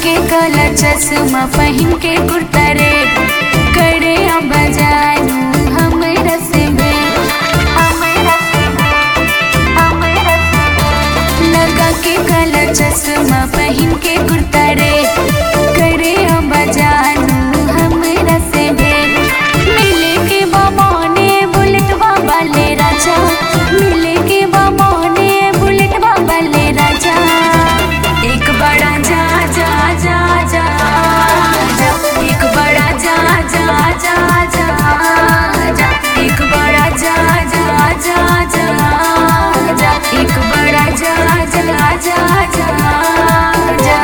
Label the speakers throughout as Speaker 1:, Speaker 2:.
Speaker 1: के काला चश्मा पहन के कुर्ता रे करे बजानू हमरा से लगा के काला चश्मा पहन के कुर्ता रे करे बजानू हमरा से मिले के बाबा ने बुलेट बाबा ले राजा मिले के बाबा ने बुलेट बाबा ले राजा एक बड़ा जा जा जा जा जा एक बड़ा जा जा जा जा जा एक बड़ा जा जा जा जा जा एक बड़ा जा जा जा जा जा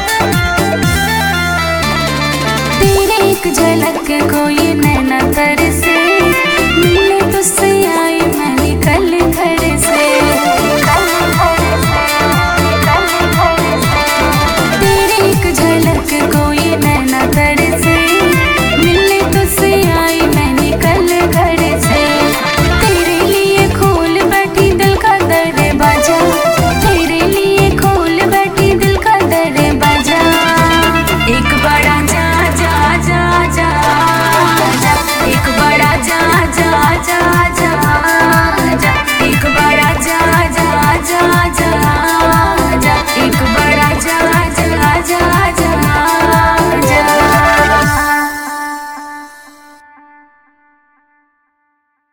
Speaker 1: झलक कोई नैना तरस